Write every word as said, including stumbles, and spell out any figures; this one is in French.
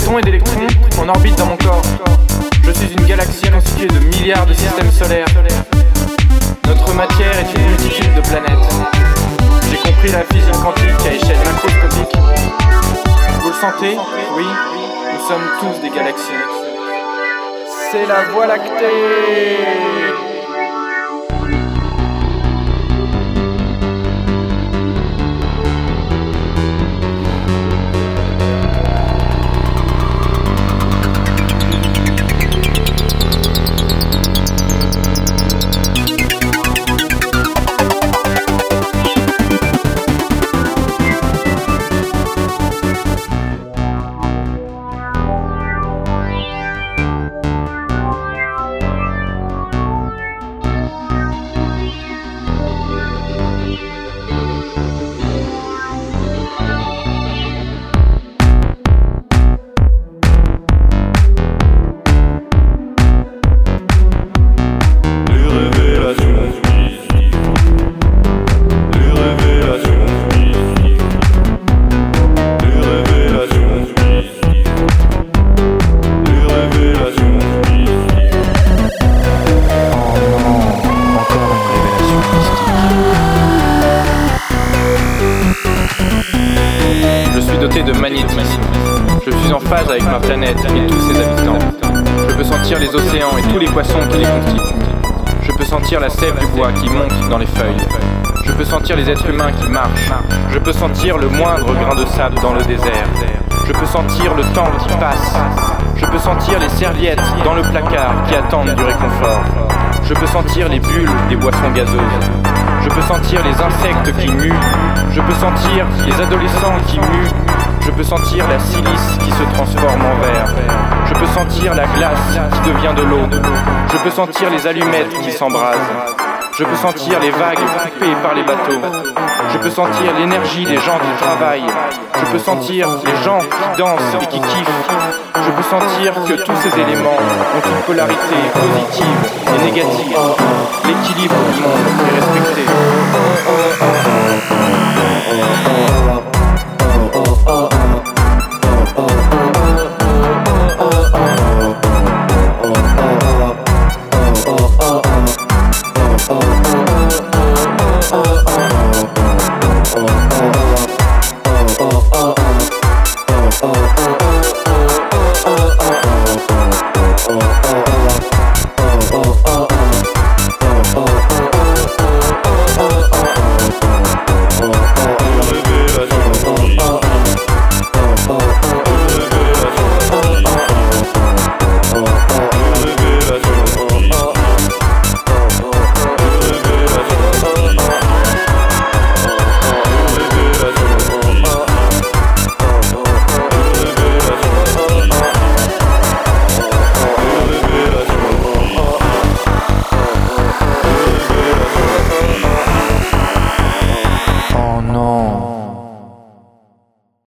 protons et d'électrons en orbite dans mon corps. Je suis une galaxie constituée de milliards de systèmes solaires. Notre matière est une multitude de planètes. J'ai compris la physique quantique à échelle macroscopique. Vous le sentez? Oui, nous sommes tous des galaxies. C'est la Voie lactée! Doté de magnétisme. Je suis en phase avec ma planète et tous ses habitants. Je peux sentir les océans et tous les poissons qui les constituent. Je peux sentir la sève du bois qui monte dans les feuilles. Je peux sentir les êtres humains qui marchent. Je peux sentir le moindre grain de sable dans le désert. Je peux sentir le temps qui passe. Je peux sentir les serviettes dans le placard qui attendent du réconfort. Je peux sentir les bulles des boissons gazeuses. Je peux sentir les insectes qui muent. Je peux sentir les adolescents qui muent. Je peux sentir la silice qui se transforme en verre. Je peux sentir la glace qui devient de l'eau. Je peux sentir les allumettes qui s'embrasent. Je peux sentir les vagues coupées par les bateaux. Je peux sentir l'énergie des gens qui travaillent. Je peux sentir les gens qui dansent et qui kiffent. Je peux sentir que tous ces éléments ont une polarité positive et négative. L'équilibre du monde est respecté. Oh, oh, oh.